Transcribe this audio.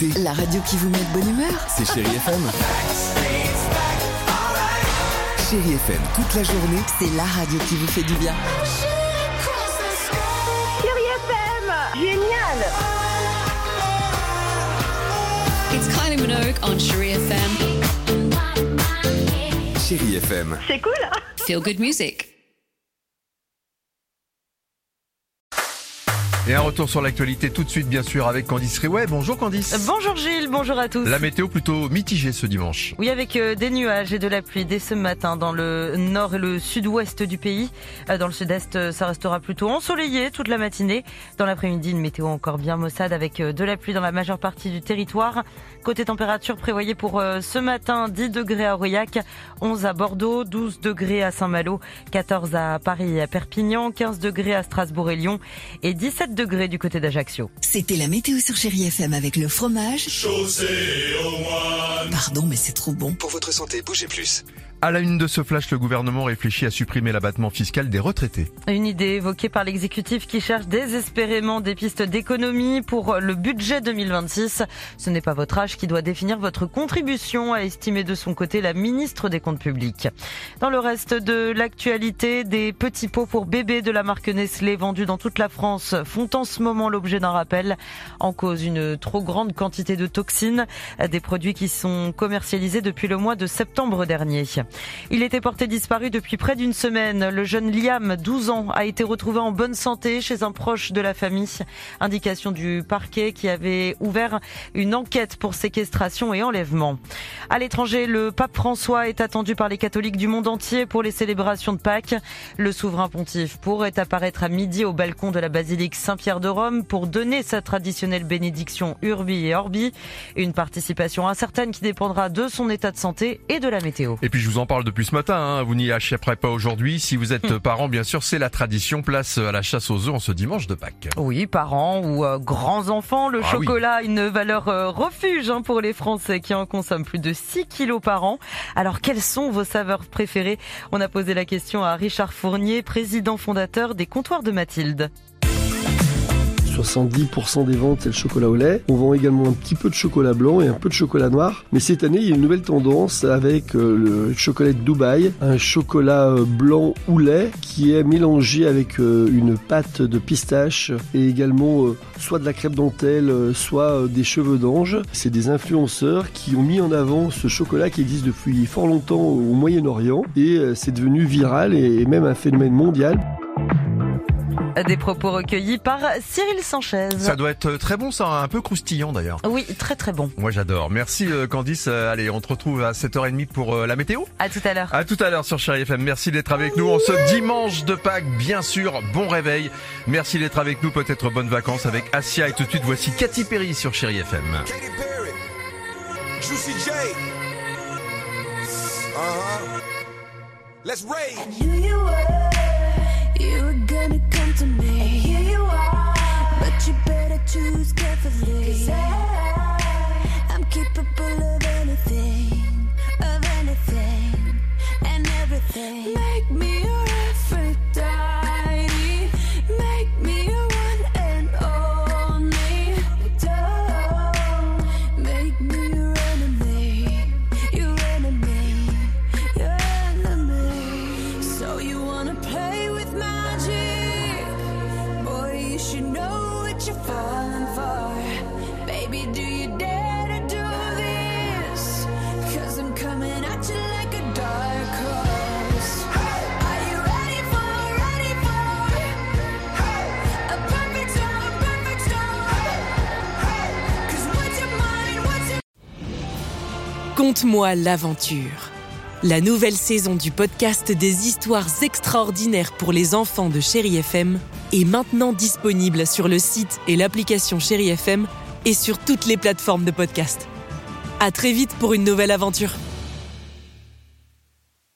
écoutez La radio qui vous met de bonne humeur. C'est Chérie FM. Chérie FM, toute la journée. C'est la radio qui vous fait du bien. Chérie FM, génial. It's Kylie Minogue on Chérie FM. Chérie FM. C'est cool. Feel good music. Et un retour sur l'actualité tout de suite, bien sûr, avec Candice Riouet. Bonjour Candice. Bonjour Gilles, bonjour à tous. La météo plutôt mitigée ce dimanche. Oui, avec des nuages et de la pluie dès ce matin dans le nord et le sud-ouest du pays. Dans le sud-est, ça restera plutôt ensoleillé toute la matinée. Dans l'après-midi, une météo encore bien maussade avec de la pluie dans la majeure partie du territoire. Côté température, prévoyée pour ce matin, 10 degrés à Aurillac, 11 à Bordeaux, 12 degrés à Saint-Malo, 14 à Paris et à Perpignan, 15 degrés à Strasbourg et Lyon et 17 degrés du côté d'Ajaccio. C'était la météo sur Chérie FM avec le fromage. Chaussée au moine. Pardon, mais c'est trop bon. Pour votre santé, bougez plus. À la une de ce flash, le gouvernement réfléchit à supprimer l'abattement fiscal des retraités. Une idée évoquée par l'exécutif qui cherche désespérément des pistes d'économie pour le budget 2026. Ce n'est pas votre âge qui doit définir votre contribution, a estimé de son côté la ministre des Comptes publics. Dans le reste de l'actualité, des petits pots pour bébés de la marque Nestlé vendus dans toute la France font en ce moment l'objet d'un rappel. En cause, une trop grande quantité de toxines, des produits qui sont commercialisés depuis le mois de septembre dernier. Il était porté disparu depuis près d'une semaine. Le jeune Liam, 12 ans, a été retrouvé en bonne santé chez un proche de la famille. Indication du parquet qui avait ouvert une enquête pour séquestration et enlèvement. À l'étranger, le pape François est attendu par les catholiques du monde entier pour les célébrations de Pâques. Le souverain pontife pourrait apparaître à midi au balcon de la basilique Saint-Pierre de Rome pour donner sa traditionnelle bénédiction Urbi et Orbi. Une participation incertaine qui dépendra de son état de santé et de la météo. Et puis je vous en parle depuis ce matin, vous n'y échapperez pas aujourd'hui. Si vous êtes parents, bien sûr, c'est la tradition. Place à la chasse aux œufs en ce dimanche de Pâques. Oui, parents ou grands enfants, le chocolat a une valeur refuge pour les Français qui en consomment plus de 6 kilos par an. Alors quelles sont vos saveurs préférées ? On a posé la question à Richard Fournier, président fondateur des Comptoirs de Mathilde. 70% des ventes, c'est le chocolat au lait. On vend également un petit peu de chocolat blanc et un peu de chocolat noir. Mais cette année, il y a une nouvelle tendance avec le chocolat de Dubaï, un chocolat blanc ou lait qui est mélangé avec une pâte de pistache et également soit de la crêpe dentelle, soit des cheveux d'ange. C'est des influenceurs qui ont mis en avant ce chocolat qui existe depuis fort longtemps au Moyen-Orient et c'est devenu viral et même un phénomène mondial. Des propos recueillis par Cyril Sanchez. Ça doit être très bon, ça, un peu croustillant d'ailleurs. Oui, très très bon. Moi j'adore. Merci Candice. Allez, on te retrouve à 7h30 pour la météo. À tout à l'heure. À tout à l'heure sur Chérie FM. Merci d'être avec nous en ce dimanche de Pâques, bien sûr. Bon réveil. Merci d'être avec nous. Peut-être bonnes vacances avec Assia. Et tout de suite, voici Katy Perry sur Chérie FM. Katy Perry. Juicy J. Let's rage. You were gonna come to me, and here you are, but you better choose carefully, 'cause I'm capable of anything, and everything. Make me your Aphrodite, make me your one and only. Don't make me your enemy, your enemy, your enemy. So you wanna play with magic? Boy, you should know what you're falling for. Baby, do you dare to do this? 'Cause I'm coming at you like a dark horse. Are you ready for a perfect storm, perfect storm? 'Cause what's your mind, what's your... Conte-moi l'aventure. La nouvelle saison du podcast des histoires extraordinaires pour les enfants de Chérie FM est maintenant disponible sur le site et l'application Chérie FM et sur toutes les plateformes de podcast. À très vite pour une nouvelle aventure.